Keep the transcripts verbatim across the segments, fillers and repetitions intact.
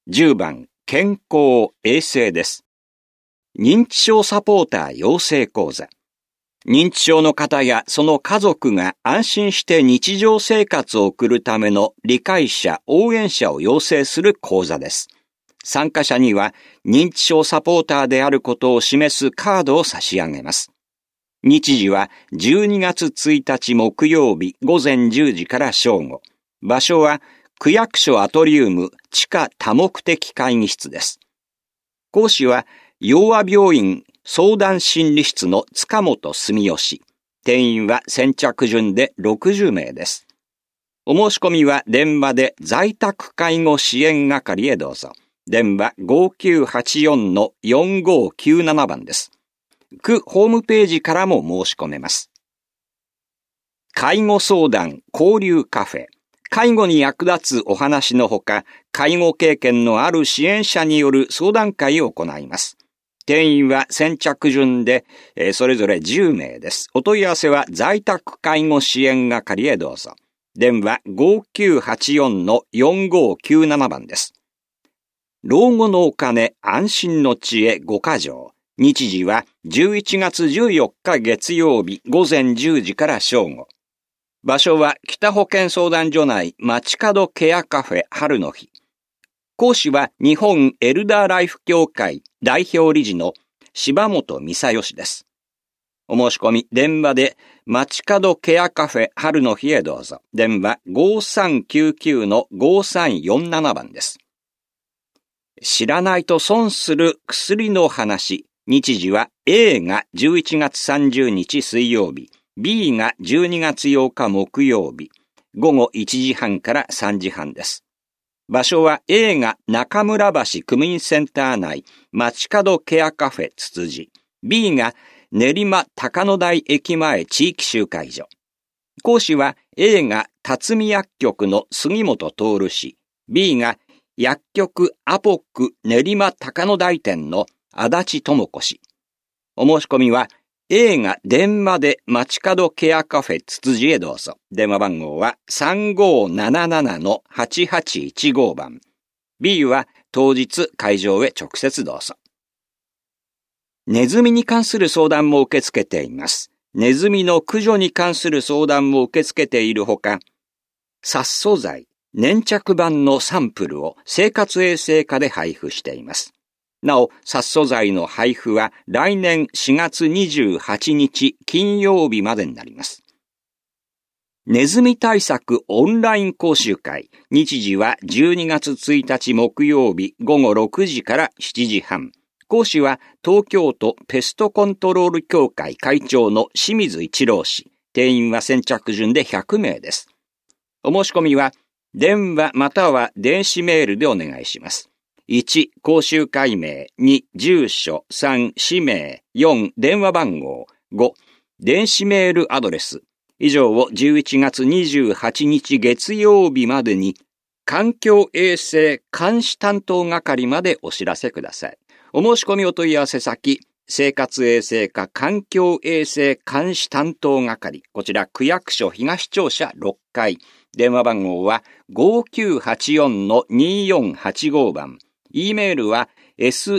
じゅうばん、健康衛生です。認知症サポーター養成講座。認知症の方やその家族が安心して日常生活を送るための理解者、応援者を養成する講座です。参加者には認知症サポーターであることを示すカードを差し上げます。日時はじゅうにがつついたち木曜日ごぜんじゅうじから正午。場所は区役所アトリウム地下多目的会議室です。講師は陽和病院相談心理室の塚本住吉。定員は先着順でろくじゅうめいです。お申し込みは電話で在宅介護支援係へどうぞ。電話 ごきゅうはちよんのよんごきゅうなな 番です。区ホームページからも申し込めます。介護相談交流カフェ。介護に役立つお話のほか、介護経験のある支援者による相談会を行います。定員は先着順で、えー、それぞれじゅうめいです。お問い合わせは在宅介護支援係へどうぞ。電話 ごきゅうはちよんのよんごきゅうなな 番です。老後のお金安心の知恵ごか条。日時はじゅういちがつじゅうよっか月曜日ごぜんじゅうじから正午。場所は北保健相談所内街角ケアカフェ春の日。講師は日本エルダーライフ協会代表理事の柴本正義です。お申し込み電話で街角ケアカフェ春の日へどうぞ。電話 ごさんきゅうきゅうのごさんよんなな 番です。知らないと損する薬の話。日時は A がじゅういちがつさんじゅうにち水曜日。B がじゅうにがつようか木曜日、ごごいちじはんからさんじはんです。場所は A が中村橋区民センター内、街角ケアカフェつつじ、B が練馬高野台駅前地域集会所。講師は A が辰巳薬局の杉本徹氏、B が薬局アポック練馬高野台店の足立智子氏。お申し込みはA が電話で街角ケアカフェつつじへどうぞ。電話番号は さんごーななななのはちはちいちご 番。B は当日会場へ直接どうぞ。ネズミに関する相談も受け付けています。ネズミの駆除に関する相談も受け付けているほか、殺素剤、粘着板のサンプルを生活衛生課で配布しています。なお、殺素剤の配布は来年しがつにじゅうはちにち金曜日までになります。ネズミ対策オンライン講習会。日時はじゅうにがつついたち木曜日ごごろくじからしちじはん。講師は東京都ペストコントロール協会会長の清水一郎氏。定員は先着順でひゃくめいです。お申し込みは電話または電子メールでお願いします。いち、講習会名、に、住所、さん、氏名、よん、電話番号、ご、電子メールアドレス。以上をじゅういちがつにじゅうはちにち月曜日までに、環境衛生監視担当係までお知らせください。お申し込みお問い合わせ先、生活衛生課環境衛生監視担当係。こちら区役所東庁舎ろっかい。電話番号はごきゅうはちよんのによんはちご 番。E メールは セ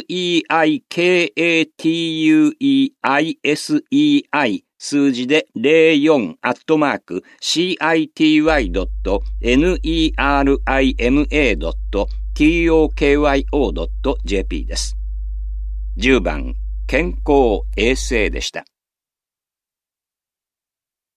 イカトゥエイセイ数字でゼロよんアットマーク シーアイティーワイドットネルマドットトクヨドットジェーピー です。じゅうばん健康衛生でした。